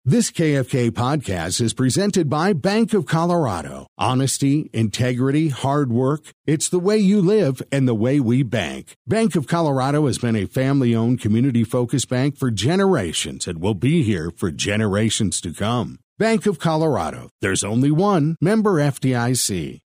This KFK podcast is presented by Bank of Colorado. Honesty, integrity, hard work. It's the way you live and the way we bank. Bank of Colorado has been a family-owned, community-focused bank for generations and will be here for generations to come. Bank of Colorado. There's only one. Member FDIC.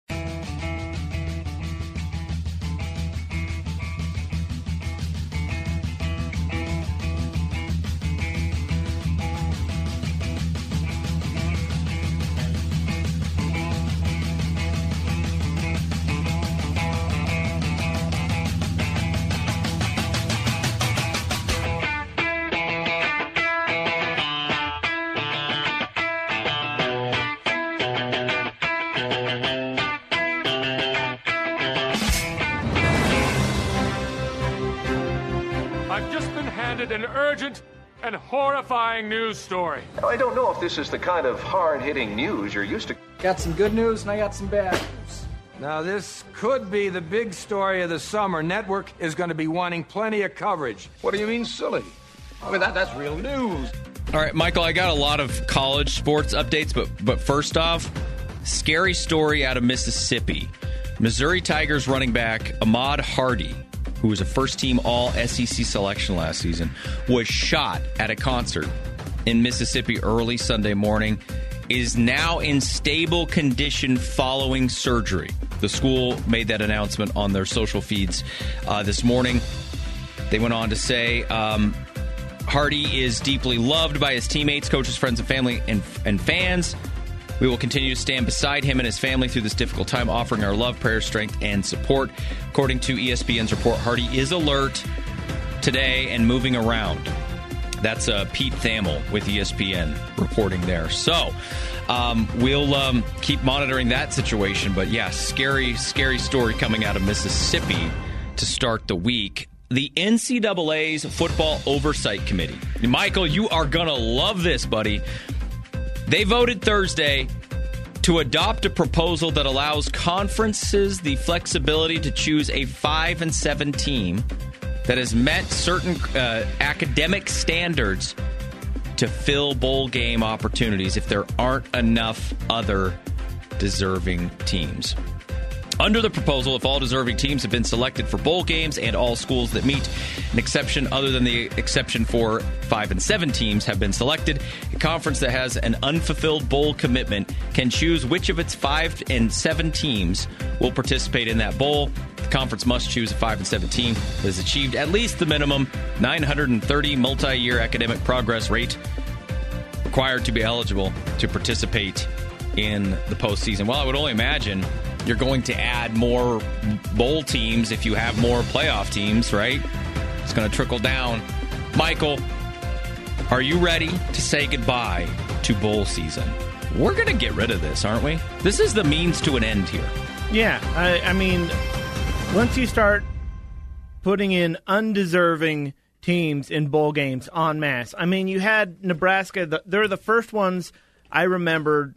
And horrifying news story. I don't know if this is the kind of hard-hitting news you're used to. Got some good news and I got some bad news. Now, this could be the big story of the summer. Network is going to be wanting plenty of coverage. What do you mean, silly? I mean, that's real news. All right, Michael, I got a lot of college sports updates, but first off, scary story out of Mississippi. Missouri Tigers running back Ahmad Hardy, who was a first-team All-SEC selection last season, was shot at a concert in Mississippi early Sunday morning, is now in stable condition following surgery. The school made that announcement on their social feeds this morning. They went on to say Hardy is deeply loved by his teammates, coaches, friends, and family, and fans. We will continue to stand beside him and his family through this difficult time, offering our love, prayer, strength, and support. According to ESPN's report, Hardy is alert today and moving around. That's Pete Thamel with ESPN reporting there. So we'll keep monitoring that situation. But, yeah, scary story coming out of Mississippi to start the week. The NCAA's Football Oversight Committee. Michael, you are going to love this, buddy. They voted Thursday to adopt a proposal that allows conferences the flexibility to choose a 5-7 team that has met certain academic standards to fill bowl game opportunities if there aren't enough other deserving teams. Under the proposal, if all deserving teams have been selected for bowl games and all schools that meet an exception other than the exception for 5-7 teams have been selected, a conference that has an unfulfilled bowl commitment can choose which of its 5-7 teams will participate in that bowl. The conference must choose a 5-7 team that has achieved at least the minimum 930 multi-year academic progress rate required to be eligible to participate in the postseason. Well, I would only imagine you're going to add more bowl teams if you have more playoff teams, right? It's going to trickle down. Michael, are you ready to say goodbye to bowl season? We're going to get rid of this, aren't we? This is the means to an end here. Yeah, I mean, once you start putting in undeserving teams in bowl games en masse, I mean, you had Nebraska, they're the first ones I remembered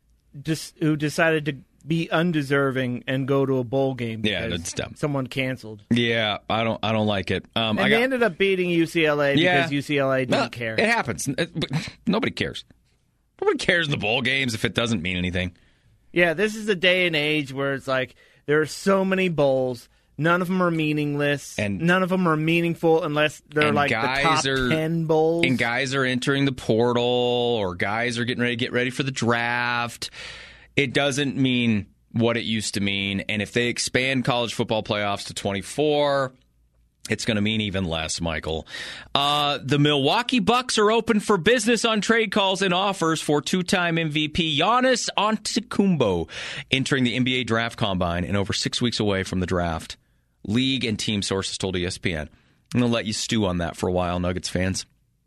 who decided to be undeserving and go to a bowl game. Yeah, that's dumb. Someone canceled. Yeah, I don't like it. They ended up beating UCLA because UCLA didn't care. It happens. Nobody cares. Nobody cares in the bowl games if it doesn't mean anything. Yeah, this is a day and age where it's like there are so many bowls. None of them are meaningless. And none of them are meaningful unless they're like the top 10 bowls. And guys are entering the portal or guys are getting ready for the draft. It doesn't mean what it used to mean. And if they expand college football playoffs to 24, it's going to mean even less, Michael. The Milwaukee Bucks are open for business on trade calls and offers for two-time MVP Giannis Antetokounmpo entering the NBA Draft Combine and over 6 weeks away from the draft. League and team sources told ESPN. I'm going to let you stew on that for a while, Nuggets fans.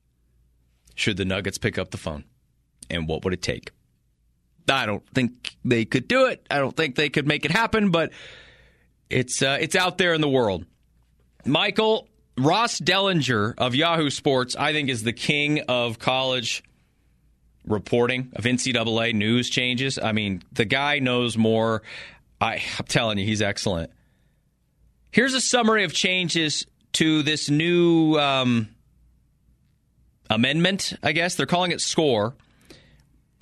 Should the Nuggets pick up the phone? And what would it take? I don't think they could do it. I don't think they could make it happen, but it's out there in the world. Michael, Ross Dellinger of Yahoo Sports, I think, is the king of college reporting, of NCAA news changes. I mean, the guy knows more. I'm telling you, he's excellent. Here's a summary of changes to this new amendment, I guess. They're calling it SCORE.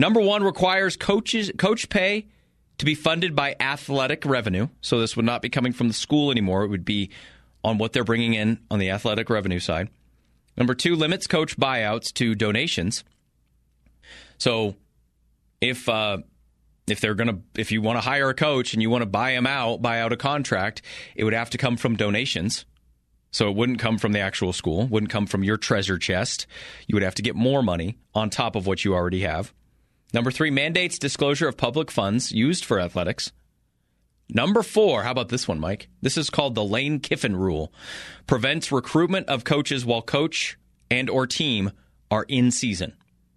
Number 1 requires coach pay to be funded by athletic revenue. So this would not be coming from the school anymore. It would be on what they're bringing in on the athletic revenue side. Number 2 limits coach buyouts to donations. So if you want to hire a coach and you want to buy out a contract, it would have to come from donations. So it wouldn't come from the actual school, wouldn't come from your treasure chest. You would have to get more money on top of what you already have. Number 3, mandates disclosure of public funds used for athletics. Number 4, how about this one, Mike? This is called the Lane Kiffin Rule. Prevents recruitment of coaches while coach and or team are in season.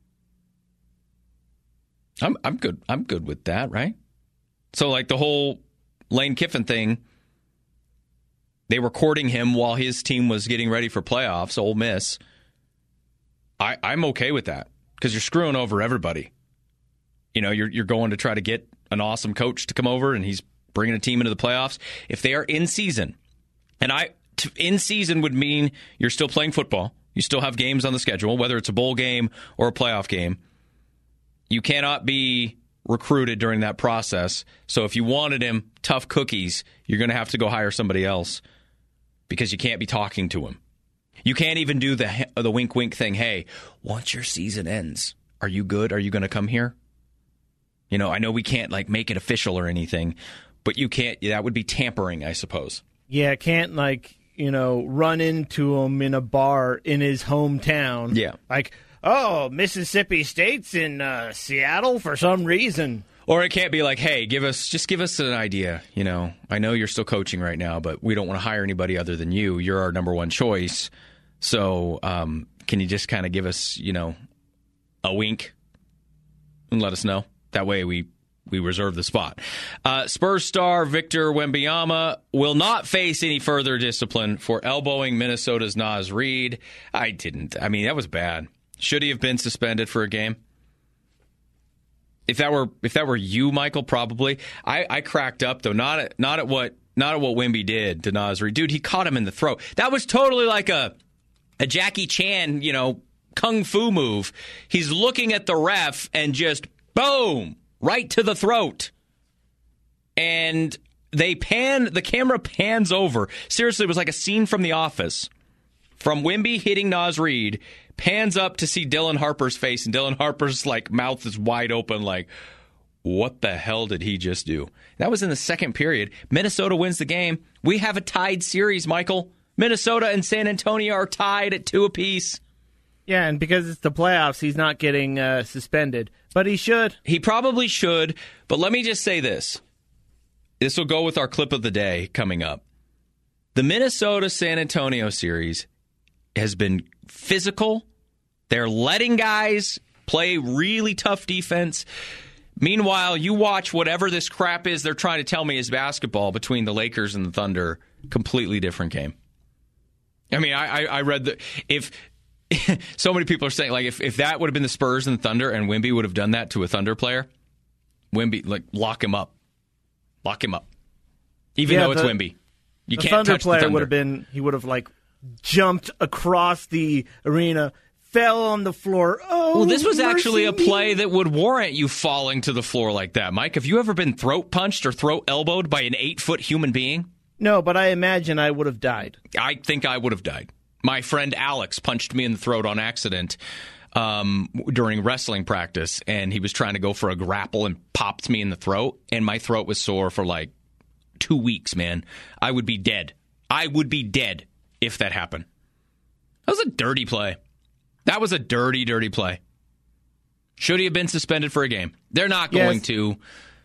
I'm good. I'm good with that, right? So like the whole Lane Kiffin thing, they were courting him while his team was getting ready for playoffs, Ole Miss. I'm okay with that because you're screwing over everybody. You know, you're going to try to get an awesome coach to come over, and he's bringing a team into the playoffs. If they are in season, and in season would mean you're still playing football, you still have games on the schedule, whether it's a bowl game or a playoff game. You cannot be recruited during that process. So if you wanted him, tough cookies, you're going to have to go hire somebody else because you can't be talking to him. You can't even do the wink-wink thing. Hey, once your season ends, are you good? Are you going to come here? You know, I know we can't like make it official or anything, but you can't. That would be tampering, I suppose. Yeah, can't run into him in a bar in his hometown. Yeah. Like, oh, Mississippi State's in Seattle for some reason. Or it can't be like, hey, give us an idea. You know, I know you're still coaching right now, but we don't want to hire anybody other than you. You're our number 1 choice. So can you just kind of give us, a wink and let us know? That way we reserve the spot. Spurs star Victor Wembanyama will not face any further discipline for elbowing Minnesota's Naz Reid. That was bad. Should he have been suspended for a game? If that were you, Michael, probably. I cracked up though, not at what Wemby did to Naz Reid. Dude, he caught him in the throat. That was totally like a Jackie Chan, kung fu move. He's looking at the ref and just boom, right to the throat. And the camera pans over. Seriously, it was like a scene from The Office. From Wemby hitting Naz Reid, pans up to see Dylan Harper's face, and Dylan Harper's mouth is wide open like, what the hell did he just do? That was in the second period. Minnesota wins the game. We have a tied series, Michael. Minnesota and San Antonio are tied at 2 apiece. Yeah, and because it's the playoffs, he's not getting suspended. But he should. He probably should. But let me just say this. This will go with our clip of the day coming up. The Minnesota-San Antonio series has been physical. They're letting guys play really tough defense. Meanwhile, you watch whatever this crap is they're trying to tell me is basketball between the Lakers and the Thunder. Completely different game. I mean, I read if so many people are saying, if that would have been the Spurs and the Thunder and Wemby would have done that to a Thunder player, Wemby, lock him up. Lock him up. Even though it's Wemby. You can't touch the Thunder. He would have jumped across the arena, fell on the floor. Oh, well, this was actually a play that would warrant you falling to the floor like that. Mike, have you ever been throat punched or throat elbowed by an 8-foot human being? No, but I imagine I would have died. I think I would have died. My friend Alex punched me in the throat on accident during wrestling practice, and he was trying to go for a grapple and popped me in the throat, and my throat was sore for 2 weeks, man. I would be dead. I would be dead if that happened. That was a dirty play. That was a dirty, dirty play. Should he have been suspended for a game? They're not going to.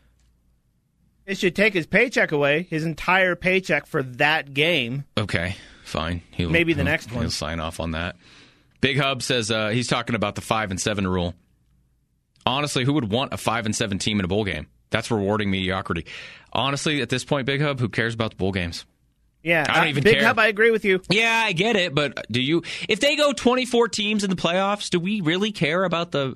It should take his paycheck away, his entire paycheck for that game. Okay, fine. Maybe the next one. He'll sign off on that. Big Hub says he's talking about the 5-7 rule. Honestly, who would want a 5-7 team in a bowl game? That's rewarding mediocrity. Honestly, at this point, Big Hub, who cares about the bowl games? Yeah, I don't even Big care. Hub, I agree with you. Yeah, I get it, but do you? If they go 24 teams in the playoffs, do we really care about the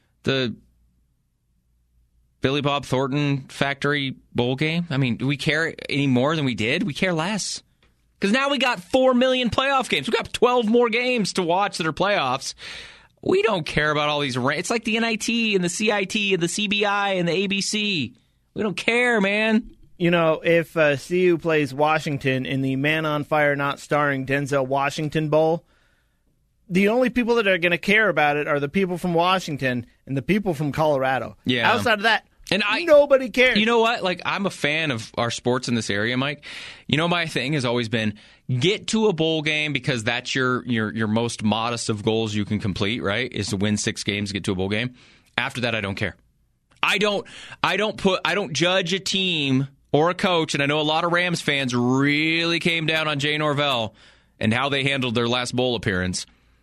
Billy Bob Thornton Factory Bowl game? I mean, do we care any more than we did? We care less. Because now we got 4 million playoff games. We got 12 more games to watch that are playoffs. We don't care about all these. It's like the NIT and the CIT and the CBI and the ABC. We don't care, man. You know, if CU plays Washington in the Man on Fire Not Starring Denzel Washington Bowl, the only people that are going to care about it are the people from Washington and the people from Colorado. Yeah. Outside of that, nobody cares. You know what? Like, I'm a fan of our sports in this area, Mike. You know, my thing has always been get to a bowl game because that's your most modest of goals you can complete, right? Is to win 6 games, get to a bowl game. After that, I don't care. I don't judge a team or a coach, and I know a lot of Rams fans really came down on Jay Norvell and how they handled their last bowl appearance.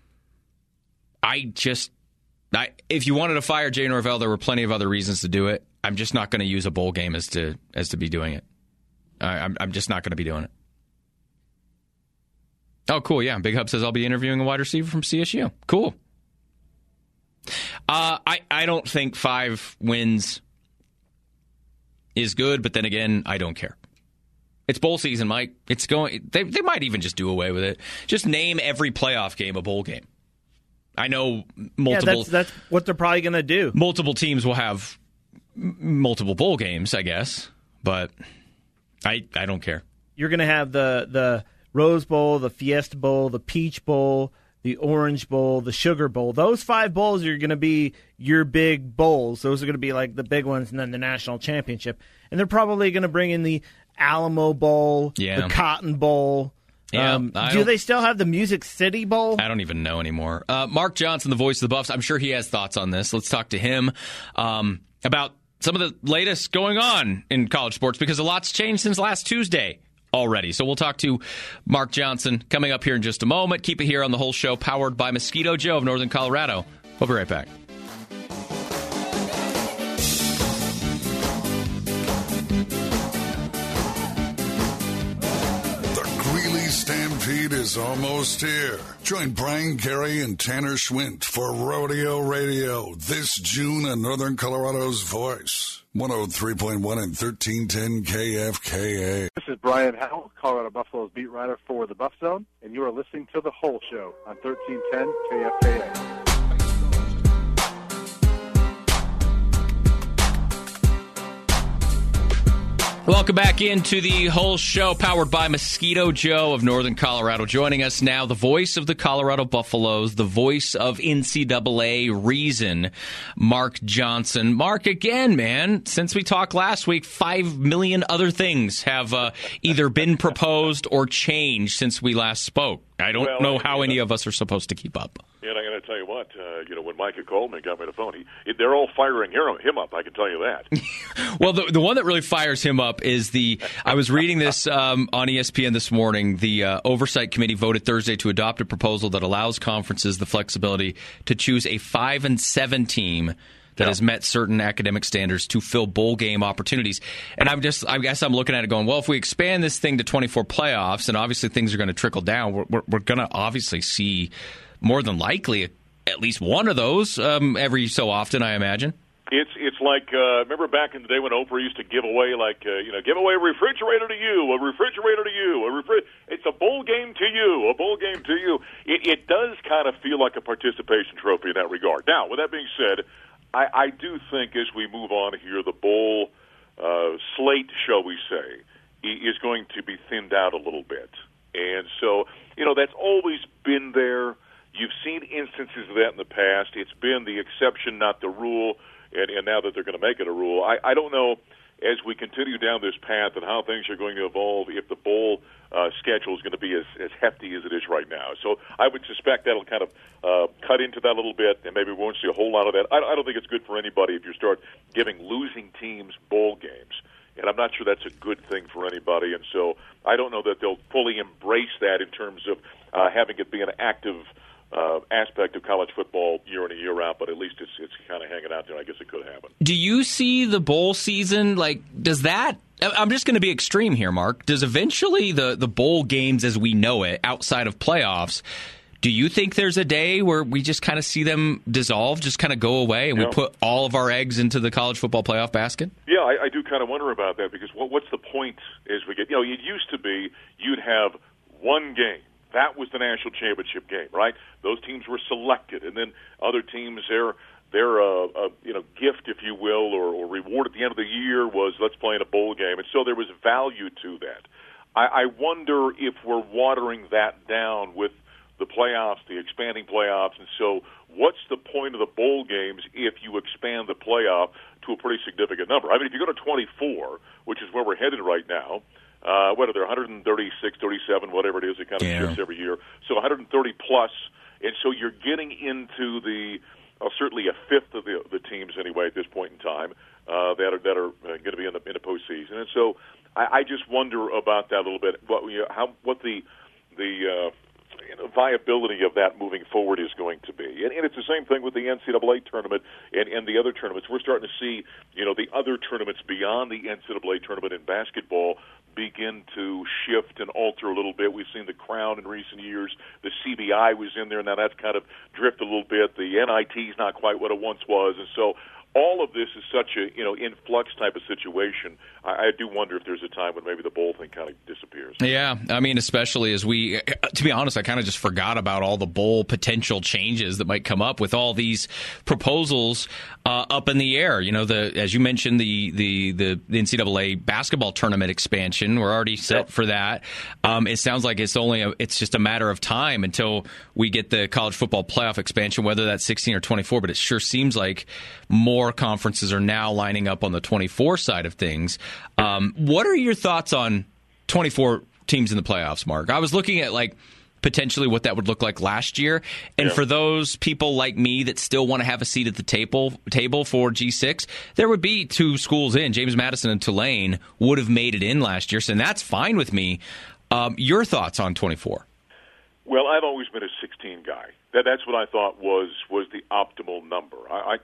If you wanted to fire Jay Norvell, there were plenty of other reasons to do it. I'm just not going to use a bowl game as to be doing it. I'm just not going to be doing it. Oh, cool. Yeah, Big Hub says I'll be interviewing a wide receiver from CSU. Cool. I don't think 5 wins is good, but then again, I don't care. It's bowl season, Mike. It's going. They might even just do away with it. Just name every playoff game a bowl game. I know multiple. Yeah, that's what they're probably going to do. Multiple teams will have multiple bowl games, I guess, but I don't care. You're going to have the Rose Bowl, the Fiesta Bowl, the Peach Bowl, the Orange Bowl, the Sugar Bowl. Those 5 bowls are going to be your big bowls. Those are going to be like the big ones, and then the national championship. And they're probably going to bring in the Alamo Bowl, the Cotton Bowl. Yeah, do they still have the Music City Bowl? I don't even know anymore. Mark Johnson, the voice of the Buffs, I'm sure he has thoughts on this. Let's talk to him about some of the latest going on in college sports, because a lot's changed since last Tuesday already. So we'll talk to Mark Johnson coming up here in just a moment. Keep it here on the Whole Show, powered by Mosquito Joe of Northern Colorado. We'll be right back. Stampede is almost here. Join Brian Carey and Tanner Schwint for Rodeo Radio this June on Northern Colorado's Voice. 103.1 and 1310 KFKA. This is Brian Howell, Colorado Buffaloes beat writer for the Buff Zone, and you are listening to The Whole Show on 1310 KFKA. Welcome back into the Whole Show, powered by Mosquito Joe of Northern Colorado. Joining us now, the voice of the Colorado Buffaloes, the voice of NCAA Reason, Mark Johnson. Mark, again, man, since we talked last week, 5 million other things have either been proposed or changed since we last spoke. I don't know how any of us are supposed to keep up. And I'm going to tell you what, when Micah Coleman got me the phone, they're all firing him up, I can tell you that. Well, the one that really fires him up is I was reading this on ESPN this morning. The Oversight Committee voted Thursday to adopt a proposal that allows conferences the flexibility to choose a 5-7 team that has met certain academic standards to fill bowl game opportunities. And I guess I'm looking at it going, well, if we expand this thing to 24 playoffs, and obviously things are going to trickle down, we're going to obviously see more than likely at least one of those every so often, I imagine. It's like remember back in the day when Oprah used to give away give away a refrigerator to you, a refrigerator to you, it's a bowl game to you, a bowl game to you. It does kind of feel like a participation trophy in that regard. Now, with that being said, I do think as we move on here, the bowl slate, shall we say, is going to be thinned out a little bit. And so, that's always been there. You've seen instances of that in the past. It's been the exception, not the rule, and now that they're going to make it a rule. I don't know, as we continue down this path and how things are going to evolve, if the bowl schedule is going to be as hefty as it is right now. So I would suspect that'll kind of cut into that a little bit, and maybe we won't see a whole lot of that. I don't think it's good for anybody if you start giving losing teams bowl games. And I'm not sure that's a good thing for anybody. And so I don't know that they'll fully embrace that in terms of having it be an active aspect of college football year in and year out, but at least it's kind of hanging out there. I guess it could happen. Do you see the bowl season, does that, I'm just going to be extreme here, Mark, does eventually the bowl games as we know it, outside of playoffs, do you think there's a day where we just kind of see them dissolve, just kind of go away, and we put all of our eggs into the college football playoff basket? Yeah, I do kind of wonder about that, because what's the point as we get, it used to be you'd have one game, that was the national championship game, right? Those teams were selected, and then other teams, their gift, if you will, or reward at the end of the year was let's play in a bowl game, and so there was value to that. I wonder if we're watering that down with the playoffs, the expanding playoffs, and so what's the point of the bowl games if you expand the playoff to a pretty significant number? I mean, if you go to 24, which is where we're headed right now, what are there, 136, 37, whatever it is, it kind of shifts every year, so 130 plus, and so you're getting into the certainly a fifth of the teams anyway at this point in time that are going to be in the postseason, and so I just wonder about that a little bit. What the viability of that moving forward is going to be, and it's the same thing with the NCAA tournament and the other tournaments. We're starting to see the other tournaments beyond the NCAA tournament in basketball begin to shift and alter a little bit. We've seen the Crown in recent years. The CBI was in there, now that's kind of drifted a little bit. The NIT is not quite what it once was, and so all of this is such a influx type of situation. I do wonder if there's a time when maybe the bowl thing kind of disappears. Yeah, I mean, especially as to be honest, I kind of just forgot about all the bowl potential changes that might come up with all these proposals up in the air. As you mentioned, the NCAA basketball tournament expansion. We're already set for that. It sounds like it's just a matter of time until we get the college football playoff expansion, whether that's 16 or 24. But it sure seems like more conferences are now lining up on the 24 side of things. What are your thoughts on 24 teams in the playoffs, Mark? I was looking at potentially what that would look like last year, and for those people like me that still want to have a seat at the table for G6, there would be two schools in. James Madison and Tulane would have made it in last year, so that's fine with me. Your thoughts on 24? Well, I've always been a 16 guy. That's what I thought was the optimal number.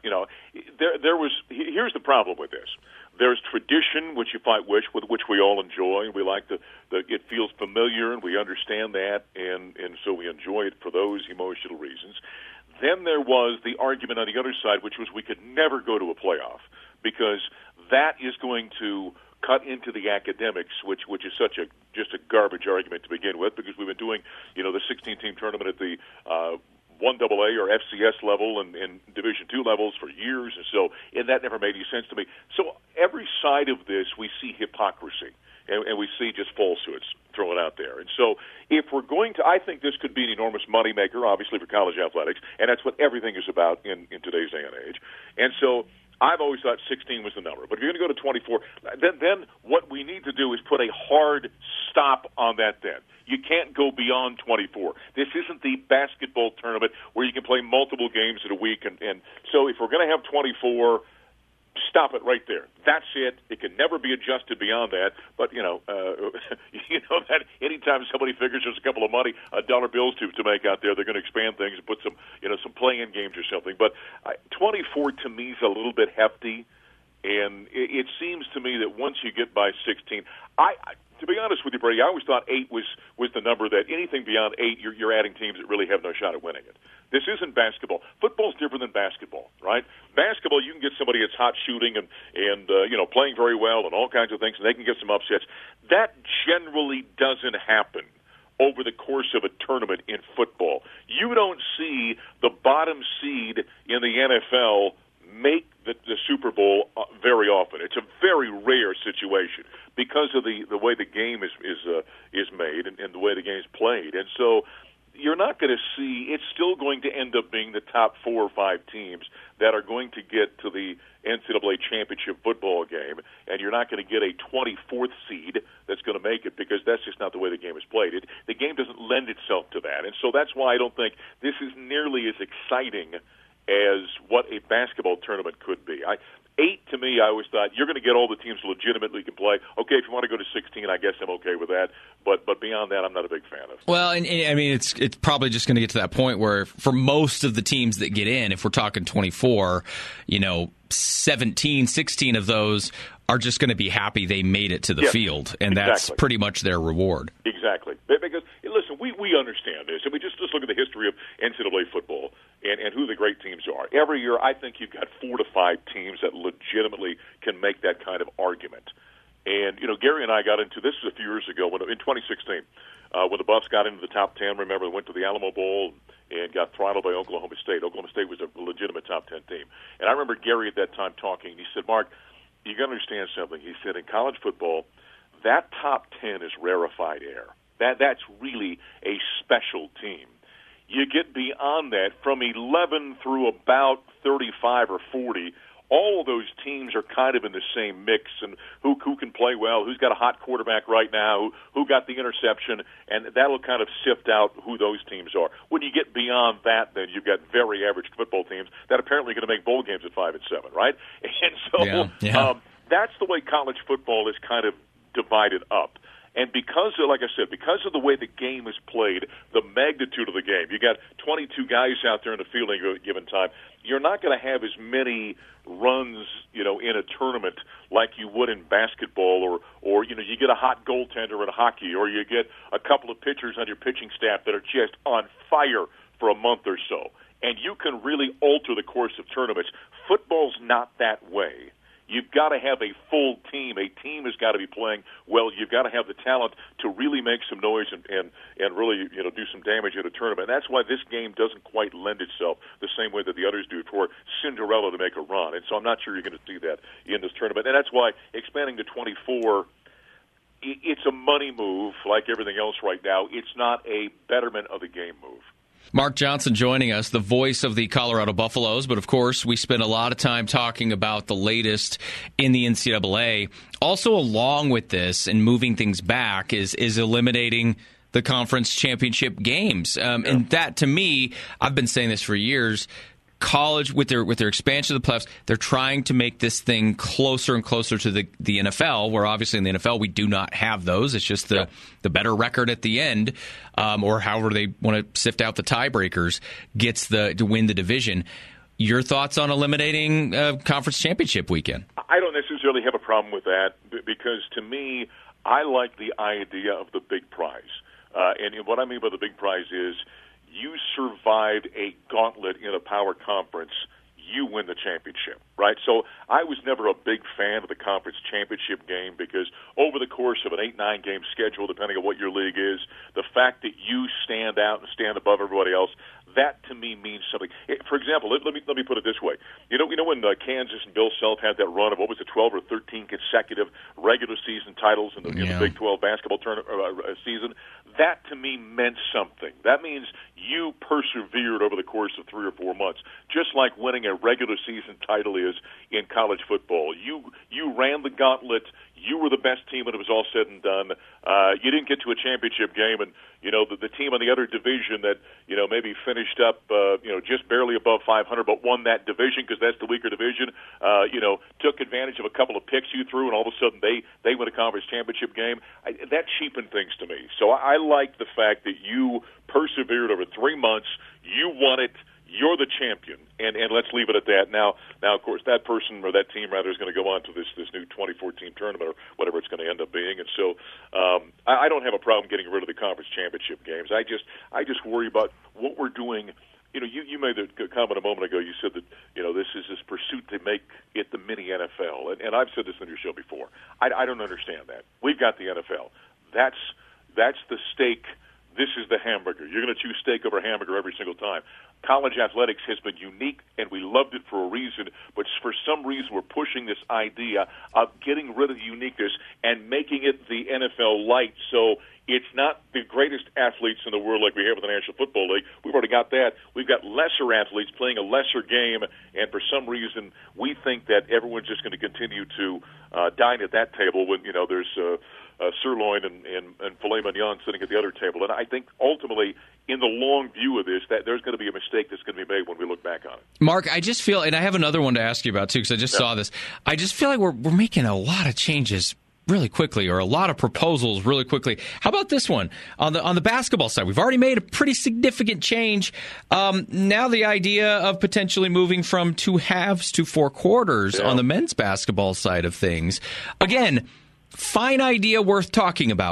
Here's the problem with this. There's tradition, which you fight with which we all enjoy. We like it feels familiar, and we understand that, and so we enjoy it for those emotional reasons. Then there was the argument on the other side, which was we could never go to a playoff because that is going to cut into the academics, which is just a garbage argument to begin with, because we've been doing the 16-team tournament at the 1AA or FCS level and Division II levels for years, and that never made any sense to me. So every side of this, we see hypocrisy, and we see just falsehoods thrown out there. And so if we're going to, I think this could be an enormous moneymaker, obviously, for college athletics, and that's what everything is about in today's day and age. And so I've always thought 16 was the number. But if you're going to go to 24, then what we need to do is put a hard stop on that then. You can't go beyond 24. This isn't the basketball tournament where you can play multiple games in a week. And so if we're going to have 24, stop it right there. That's it. It can never be adjusted beyond that. But, that anytime somebody figures there's a couple of dollar bills to make out there, they're going to expand things and put some play-in games or something. But 24 to me is a little bit hefty, and it seems to me that once you get by 16, to be honest with you, Brady, I always thought 8 was the number that anything beyond 8, you're adding teams that really have no shot at winning it. This isn't basketball. Football's different than basketball, right? Basketball, you can get somebody that's hot shooting and playing very well and all kinds of things, and they can get some upsets. That generally doesn't happen over the course of a tournament in football. You don't see the bottom seed in the NFL make the Super Bowl very often. It's a very rare situation because of the way the game is made and the way the game is played. And so you're not going to see, it's still going to end up being the top 4 or 5 teams that are going to get to the NCAA championship football game, and you're not going to get a 24th seed that's going to make it because that's just not the way the game is played. The game doesn't lend itself to that, and so that's why I don't think this is nearly as exciting as what a basketball tournament could be. 8, to me, I always thought you're going to get all the teams legitimately can play. Okay, if you want to go to 16, I guess I'm okay with that. But beyond that, I'm not a big fan of. Well, and I mean, it's probably just going to get to that point where for most of the teams that get in, if we're talking 24, 17, 16 of those are just going to be happy they made it to the field, and that's pretty much their reward. Exactly. Because, listen, we understand this. I mean, just look at the history of NCAA football and who the great teams are. Every year, I think you've got 4 to 5 teams that legitimately can make that kind of argument. And Gary and I got into this a few years ago in 2016 when the Buffs got into the top 10. Remember, they went to the Alamo Bowl and got throttled by Oklahoma State. Oklahoma State was a legitimate top 10 team. And I remember Gary at that time talking. He said, Mark, you got to understand something. He said, in college football, that top 10 is rarefied air. That's really a special team. You get beyond that, from 11 through about 35 or 40, all of those teams are kind of in the same mix, and who can play well, who's got a hot quarterback right now, who got the interception, and that'll kind of sift out who those teams are. When you get beyond that, then you've got very average football teams that apparently are going to make bowl games at 5 and 7, right? And so that's the way college football is kind of divided up. And because of, like I said, because of the way the game is played, the magnitude of the game, you got 22 guys out there in the field at a given time, you're not going to have as many runs, in a tournament like you would in basketball, or you get a hot goaltender in hockey, or you get a couple of pitchers on your pitching staff that are just on fire for a month or so. And you can really alter the course of tournaments. Football's not that way. You've got to have a full team. A team has got to be playing well. You've got to have the talent to really make some noise and really do some damage in a tournament. And that's why this game doesn't quite lend itself the same way that the others do for Cinderella to make a run. And so I'm not sure you're going to see that in this tournament. And that's why expanding to 24, it's a money move like everything else right now. It's not a betterment of the game move. Mark Johnson joining us, the voice of the Colorado Buffaloes. But, of course, we spent a lot of time talking about the latest in the NCAA. Also, along with this and moving things back is eliminating the conference championship games. And that, to me, I've been saying this for years, college, with their expansion of the playoffs, they're trying to make this thing closer and closer to the NFL, where obviously in the NFL we do not have those. It's just the better record at the end, or however they want to sift out the tiebreakers, gets to win the division. Your thoughts on eliminating conference championship weekend? I don't necessarily have a problem with that, because to me, I like the idea of the big prize. And what I mean by the big prize is, you survived a gauntlet in a power conference, you win the championship, right? So I was never a big fan of the conference championship game, because over the course of an 8-9 game schedule, depending on what your league is, the fact that you stand out and stand above everybody else, that to me means something. For example, let me put it this way. You know when Kansas and Bill Self had that run of, 12 or 13 consecutive regular season titles in the Big 12 basketball season? That to me meant something. That means you persevered over the course of 3 or 4 months, just like winning a regular season title is in college football. You ran the gauntlet. You were the best team when it was all said and done. You didn't get to a championship game, and the team in the other division that maybe finished up just barely above 500, but won that division because that's the weaker division. Took advantage of a couple of picks you threw, and all of a sudden they win a conference championship game. That cheapened things to me. So I like the fact that you persevered over 3 months. You won it. You're the champion, and let's leave it at that. Now, of course, that person or that team rather is going to go on to this new 24-team tournament or whatever it's going to end up being. And so, I don't have a problem getting rid of the conference championship games. I just worry about what we're doing. You made the comment a moment ago. You said that this is this pursuit to make it the mini NFL, and I've said this on your show before. I don't understand that. We've got the NFL. That's the steak. This is the hamburger. You're going to choose steak over hamburger every single time. College athletics has been unique, and we loved it for a reason, but for some reason we're pushing this idea of getting rid of the uniqueness and making it the NFL light. So it's not the greatest athletes in the world like we have in the National Football League. We've already got that. We've got lesser athletes playing a lesser game, and for some reason we think that everyone's just going to continue to dine at that table when there's sirloin and filet mignon sitting at the other table. And I think ultimately, in the long view of this, that there's going to be a mistake that's going to be made when we look back on it. Mark, I just feel, and I have another one to ask you about too, because I just saw this. I just feel like we're making a lot of changes really quickly, or a lot of proposals really quickly. How about this one on the basketball side? We've already made a pretty significant change. Now the idea of potentially moving from 2 halves to 4 quarters on the men's basketball side of things. Again, fine idea, worth talking about.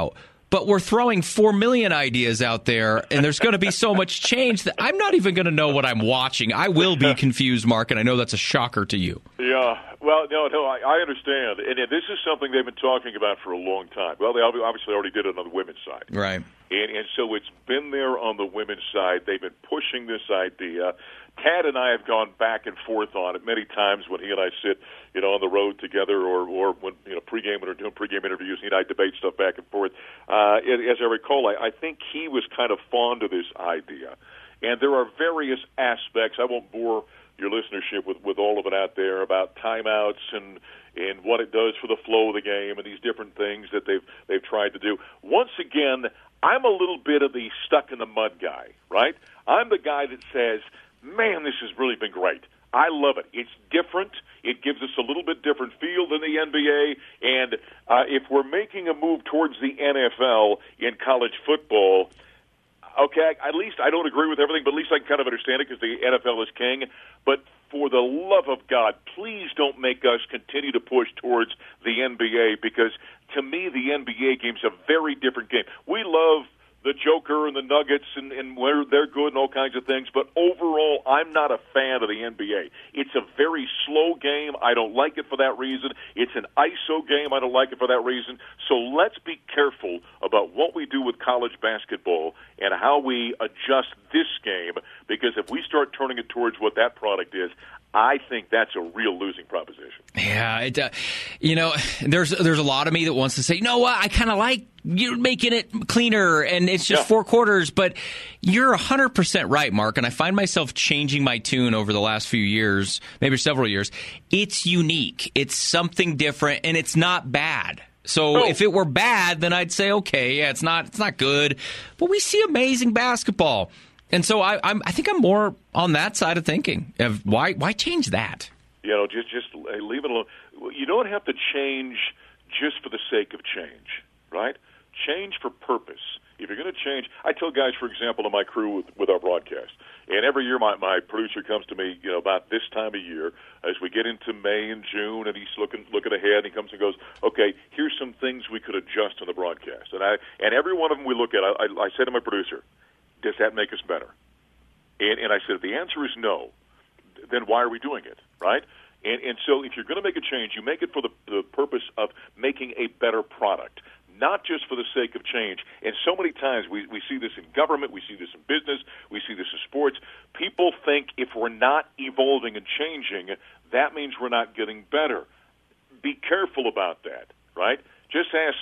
but we're throwing 4 million ideas out there, and there's going to be so much change that I'm not even going to know what I'm watching. I will be confused, Mark, and I know that's a shocker to you. Yeah. Well, no, I understand. And this is something they've been talking about for a long time. Well, they obviously already did it on the women's side. Right. And so it's been there on the women's side. They've been pushing this idea. Tad and I have gone back and forth on it many times when he and I sit, on the road together, or when pregame when we're doing pregame interviews. He and I debate stuff back and forth. As I recall, I think he was kind of fond of this idea, and there are various aspects. I won't bore your listenership with all of it out there about timeouts and what it does for the flow of the game and these different things that they've tried to do. Once again, I'm a little bit of the stuck in the mud guy, right? I'm the guy that says, man, this has really been great. I love it. It's different. It gives us a little bit different feel than the NBA. And if we're making a move towards the NFL in college football, okay, at least I don't agree with everything, but at least I can kind of understand it because the NFL is king. But for the love of God, please don't make us continue to push towards the NBA, because to me the NBA game's a very different game. We love the Joker and the Nuggets and where they're good and all kinds of things, but overall, I'm not a fan of the NBA. It's a very slow game. I don't like it for that reason. It's an ISO game. I don't like it for that reason. So let's be careful about what we do with college basketball and how we adjust this game, because if we start turning it towards what that product is, I think that's a real losing proposition. Yeah, there's a lot of me that wants to say, I kind of like you making it cleaner and it's just 4 quarters, but you're 100% right, Mark, and I find myself changing my tune over the last few years, maybe several years. It's unique. It's something different, and it's not bad. So if it were bad, then I'd say, okay, yeah, it's not good, but we see amazing basketball. And so I think I'm more on that side of thinking of why change that? Just leave it alone. You don't have to change just for the sake of change, right? Change for purpose. If you're going to change, I tell guys, for example, in my crew with our broadcast, and every year my producer comes to me, about this time of year, as we get into May and June, and he's looking ahead, and he comes and goes, okay, here's some things we could adjust on the broadcast. And every one of them we look at, I say to my producer, does that make us better? And I said, if the answer is no, then why are we doing it, right? And so if you're going to make a change, you make it for the purpose of making a better product, not just for the sake of change. And so many times we see this in government, we see this in business, we see this in sports. People think if we're not evolving and changing, that means we're not getting better. Be careful about that, right? Just ask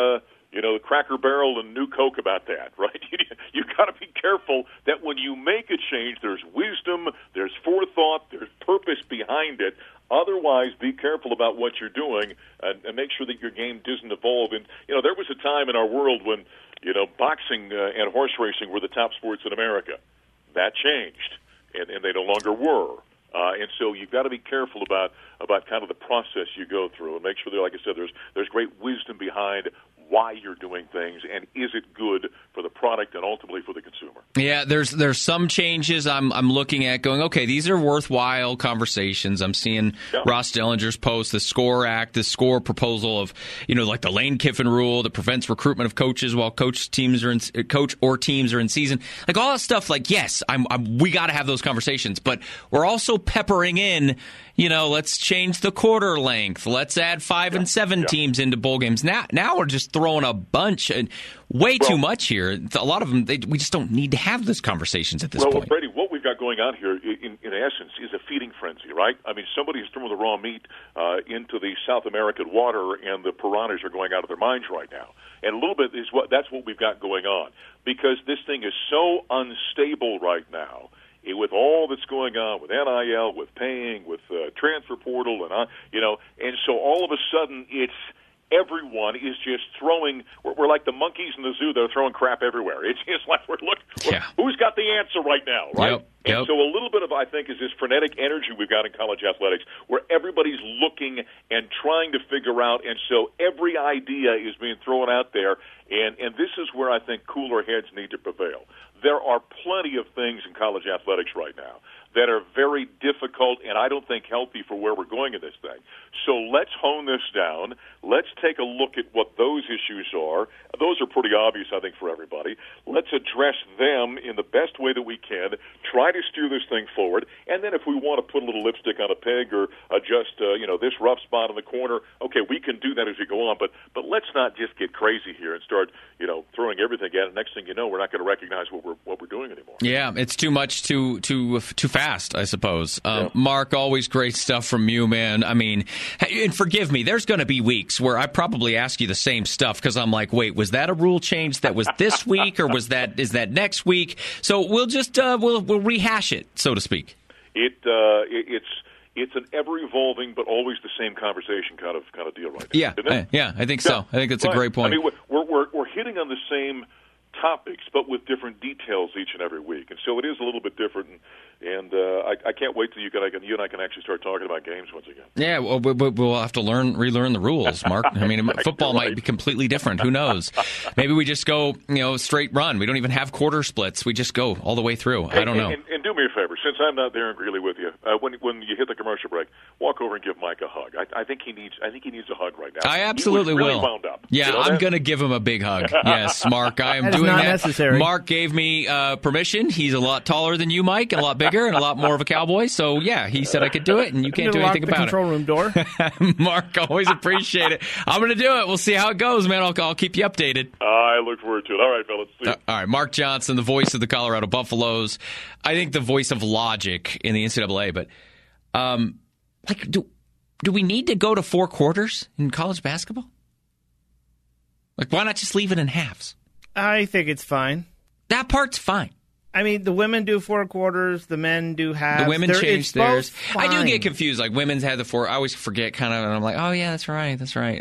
the Cracker Barrel and New Coke about that, right? You've got to be careful that when you make a change, there's wisdom, there's forethought, there's purpose behind it. Otherwise, be careful about what you're doing and make sure that your game doesn't evolve. And, there was a time in our world when, boxing and horse racing were the top sports in America. That changed, and they no longer were. And so you've got to be careful about kind of the process you go through and make sure that, like I said, there's great wisdom behind why you're doing things, and is it good for the product and ultimately for the consumer. Yeah, there's some changes I'm looking at going, okay, these are worthwhile conversations. I'm seeing Ross Dellinger's post, the SCORE Act, the SCORE proposal of, like the Lane Kiffin rule that prevents recruitment of coaches while teams are in season. Like all that stuff, like, yes, we got to have those conversations, but we're also peppering in, let's change the quarter length. Let's add 5 and 7 teams into bowl games. Now we're just throwing a bunch and too much here. A lot of them, we just don't need to have those conversations at this point. Well, Brady, what we've got going on here, in essence, is a feeding frenzy, right? I mean, somebody has thrown the raw meat into the South American water, and the piranhas are going out of their minds right now. And a little bit that's what we've got going on, because this thing is so unstable right now. With all that's going on with NIL, with paying, with transfer portal, and so all of a sudden everyone is just throwing. We're like the monkeys in the zoo; they're throwing crap everywhere. It's just like who's got the answer right now, right? Yep. And so a little bit of, I think, is this frenetic energy we've got in college athletics, where everybody's looking and trying to figure out, and so every idea is being thrown out there, and this is where I think cooler heads need to prevail. There are plenty of things in college athletics right now that are very difficult and I don't think healthy for where we're going in this thing. So let's hone this down. Let's take a look at what those issues are. Those are pretty obvious, I think, for everybody. Let's address them in the best way that we can, try to steer this thing forward, and then if we want to put a little lipstick on a pig or adjust this rough spot in the corner, okay, we can do that as we go on, but let's not just get crazy here and start throwing everything at it. Next thing you know, we're not going to recognize what we're doing anymore. Yeah, it's too much too fast, I suppose. Mark, always great stuff from you, man. I mean, and forgive me, there's going to be weeks where I probably ask you the same stuff because I'm like, wait, was that a rule change that was this week or is that next week? So we'll just we'll rehash it, so to speak. It's an ever-evolving but always the same conversation kind of deal right now. Yeah, I think so. I think that's a great point. I mean, we're hitting on the same topics, but with different details each and every week, and so it is a little bit different. And I can't wait till you and I can actually start talking about games once again. Yeah, well, we'll have to relearn the rules, Mark. I mean, football might be completely different. Who knows? Maybe we just go, straight run. We don't even have quarter splits. We just go all the way through. I don't know. And do me a favor, since I'm not there in Greeley with you, when you hit the commercial break, walk over and give Mike a hug. I think he needs a hug right now. I absolutely really will. Wound up. Yeah, I'm going to give him a big hug. Yes, Mark, I am doing that. Necessary. Mark gave me permission. He's a lot taller than you, Mike, and a lot bigger and a lot more of a cowboy. So, yeah, he said I could do it, and you can't do anything about it. Control room door. Mark, always appreciate it. I'm going to do it. We'll see how it goes, man. I'll keep you updated. I look forward to it. All right, fellas. See you. All right, Mark Johnson, the voice of the Colorado Buffaloes. I think the voice of logic in the NCAA. But, do we need to go to 4 quarters in college basketball? Why not just leave it in halves? I think it's fine. That part's fine. I mean, the women do 4 quarters, the men do halves. The women change theirs. I do get confused. Like, women's had the 4. I always forget kind of, and I'm like, oh, yeah, that's right.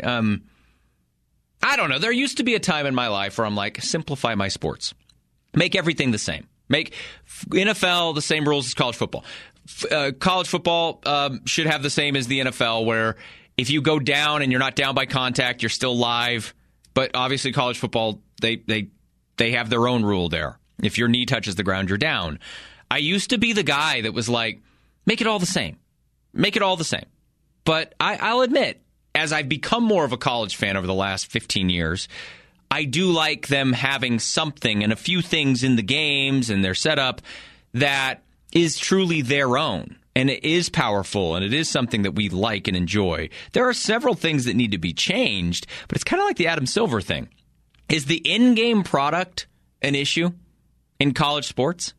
I don't know. There used to be a time in my life where I'm like, simplify my sports. Make everything the same. Make NFL the same rules as college football. College football should have the same as the NFL, where if you go down and you're not down by contact, you're still live. But obviously college football, they have their own rule there. If your knee touches the ground, you're down. I used to be the guy that was like, make it all the same. Make it all the same. But I'll admit, as I've become more of a college fan over the last 15 years, I do like them having something and a few things in the games and their setup that is truly their own. And it is powerful, and it is something that we like and enjoy. There are several things that need to be changed, but it's kind of like the Adam Silver thing. Is the in-game product an issue in college sports?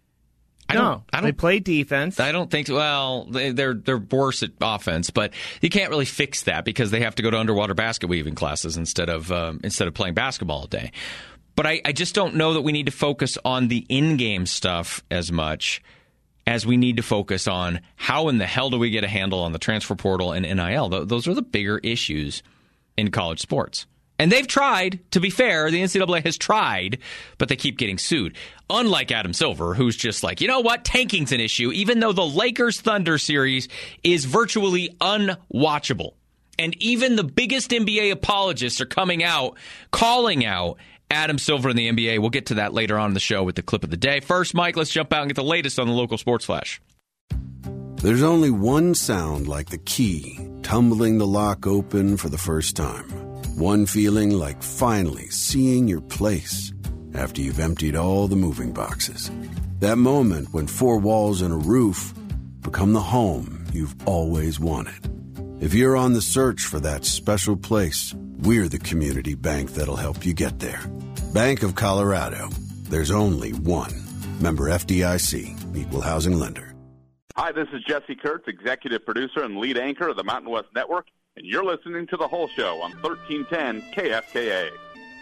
No, they play defense. I don't think so. Well, they're worse at offense, but you can't really fix that because they have to go to underwater basket weaving classes instead of playing basketball all day. But I just don't know that we need to focus on the in-game stuff as much as we need to focus on how in the hell do we get a handle on the transfer portal and NIL. Those are the bigger issues in college sports. And they've tried, to be fair, the NCAA has tried, but they keep getting sued. Unlike Adam Silver, who's just like, you know what, tanking's an issue, even though the Lakers-Thunder series is virtually unwatchable. And even the biggest NBA apologists are coming out, calling out Adam Silver in the NBA. We'll get to that later on in the show with the clip of the day. First, Mike, let's jump out and get the latest on the local sports flash. There's only one sound like the key tumbling the lock open for the first time. One feeling like finally seeing your place after you've emptied all the moving boxes. That moment when 4 walls and a roof become the home you've always wanted. If you're on the search for that special place, we're the community bank that'll help you get there. Bank of Colorado. There's only one. Member FDIC. Equal housing lender. Hi, this is Jesse Kurtz, executive producer and lead anchor of the Mountain West Network, and you're listening to The Whole Show on 1310 KFKA.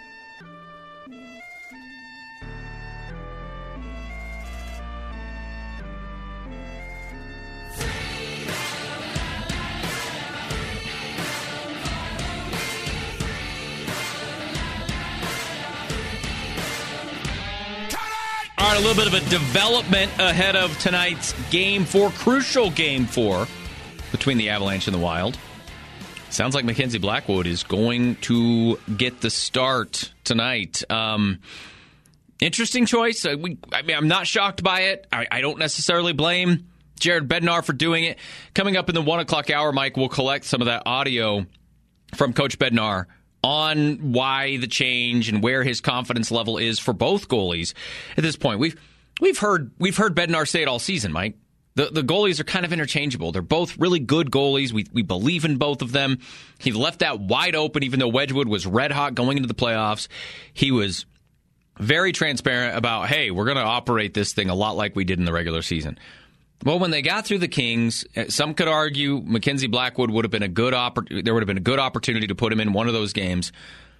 All right, a little bit of a development ahead of tonight's Game 4, crucial Game 4 between the Avalanche and the Wild. Sounds like Mackenzie Blackwood is going to get the start tonight. Interesting choice. I'm not shocked by it. I don't necessarily blame Jared Bednar for doing it. Coming up in the 1 o'clock hour, Mike, we'll collect some of that audio from Coach Bednar on why the change and where his confidence level is for both goalies at this point. We've heard Bednar say it all season, Mike. The goalies are kind of interchangeable. They're both really good goalies. We believe in both of them. He left that wide open, even though Wedgwood was red hot going into the playoffs. He was very transparent about, hey, we're going to operate this thing a lot like we did in the regular season. Well, when they got through the Kings, some could argue Mackenzie Blackwood would have been there would have been a good opportunity to put him in one of those games.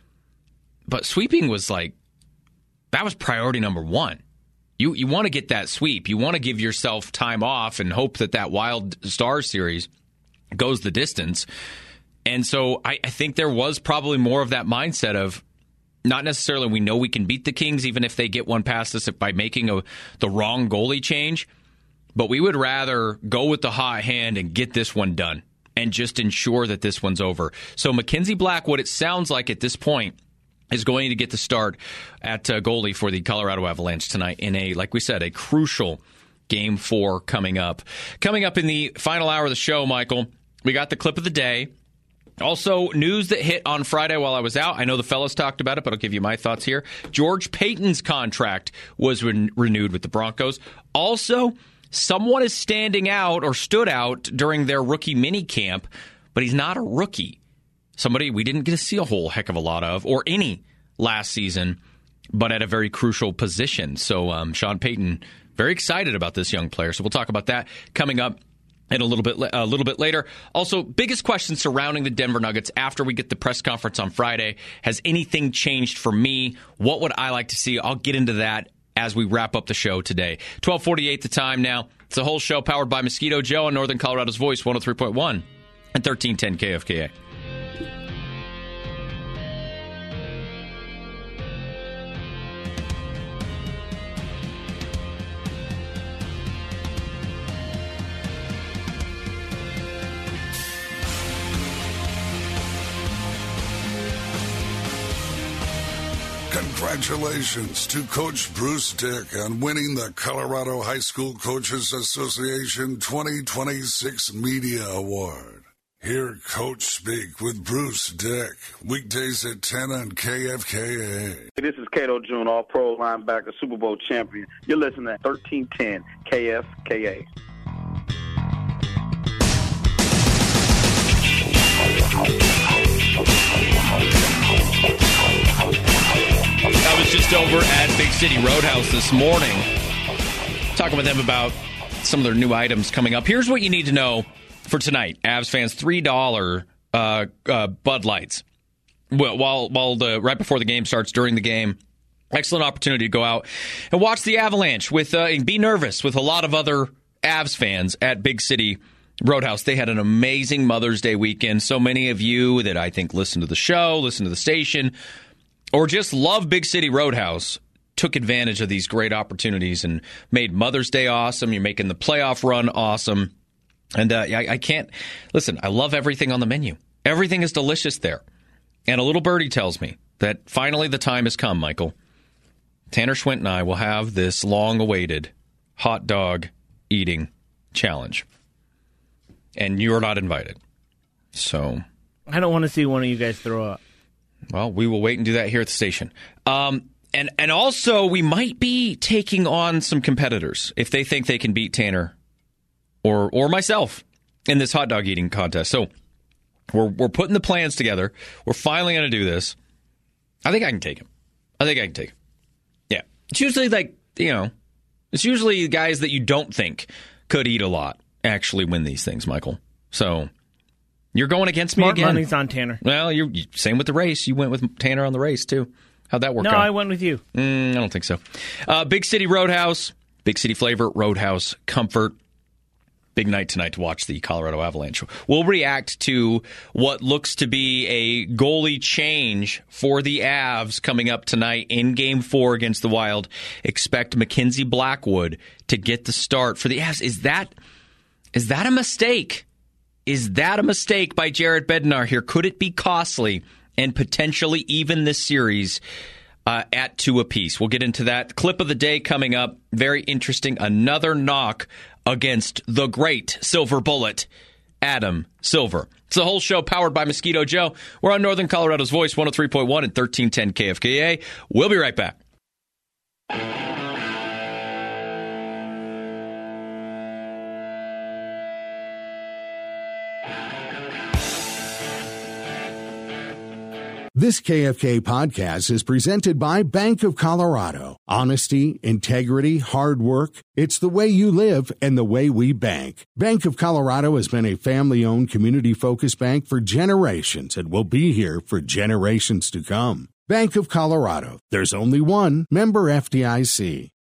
But sweeping was that was priority number one. You want to get that sweep. You want to give yourself time off and hope that Wild Stars series goes the distance. And so I think there was probably more of that mindset of not necessarily we know we can beat the Kings even if they get one past us by making the wrong goalie change. But we would rather go with the hot hand and get this one done and just ensure that this one's over. So Mackenzie Blackwood, it sounds like at this point, is going to get the start at goalie for the Colorado Avalanche tonight in like we said, a crucial Game 4 coming up. Coming up in the final hour of the show, Michael, we got the clip of the day. Also, news that hit on Friday while I was out. I know the fellas talked about it, but I'll give you my thoughts here. George Payton's contract was renewed with the Broncos. Also, someone is standing out or stood out during their rookie mini camp, but he's not a rookie. Somebody we didn't get to see a whole heck of a lot of, or any last season, but at a very crucial position. So Sean Payton, very excited about this young player. So we'll talk about that coming up in a little bit later. Also, biggest question surrounding the Denver Nuggets after we get the press conference on Friday. Has anything changed for me? What would I like to see? I'll get into that as we wrap up the show today. 12:48 the time now. It's the whole show powered by Mosquito Joe on Northern Colorado's Voice, 103.1 and 1310 KFKA. Congratulations to Coach Bruce Dick on winning the Colorado High School Coaches Association 2026 Media Award. Hear Coach speak with Bruce Dick, weekdays at 10 on KFKA. This is Cato June, all-pro linebacker, Super Bowl champion. You're listening to 1310 KFKA. I was just over at Big City Roadhouse this morning, talking with them about some of their new items coming up. Here's what you need to know for tonight. Avs fans, $3 Bud Lights. Right before the game starts, during the game, excellent opportunity to go out and watch the Avalanche and be nervous with a lot of other Avs fans at Big City Roadhouse. They had an amazing Mother's Day weekend. So many of you that I think listen to the show, listen to the station, or just love Big City Roadhouse took advantage of these great opportunities and made Mother's Day awesome. You're making the playoff run awesome. And I can't listen. I love everything on the menu. Everything is delicious there. And a little birdie tells me that finally the time has come, Michael. Tanner Schwint and I will have this long-awaited hot dog eating challenge. And you're not invited. So I don't want to see one of you guys throw up. Well, we will wait and do that here at the station. And also, we might be taking on some competitors if they think they can beat Tanner or myself in this hot dog eating contest. So we're putting the plans together. We're finally going to do this. I think I can take him. Yeah. It's usually it's usually guys that you don't think could eat a lot actually win these things, Michael. So you're going against me again. Smart money's on Tanner. Well, you're same with the race. You went with Tanner on the race, too. How'd that work out? No, I went with you. I don't think so. Big City Roadhouse, Big City flavor, Roadhouse comfort. Big night tonight to watch the Colorado Avalanche. We'll react to what looks to be a goalie change for the Avs coming up tonight in Game 4 against the Wild. Expect Mackenzie Blackwood to get the start for the Avs. Is that a mistake? Is that a mistake by Jared Bednar here? Could it be costly and potentially even this series at 2 apiece. We'll get into that. Clip of the day coming up. Very interesting. Another knock against the great Silver Bullet, Adam Silver. It's the whole show powered by Mosquito Joe. We're on Northern Colorado's Voice, 103.1 and 1310 KFKA. We'll be right back. This KFK podcast is presented by Bank of Colorado. Honesty, integrity, hard work. It's the way you live and the way we bank. Bank of Colorado has been a family-owned, community-focused bank for generations and will be here for generations to come. Bank of Colorado. There's only one. Member FDIC.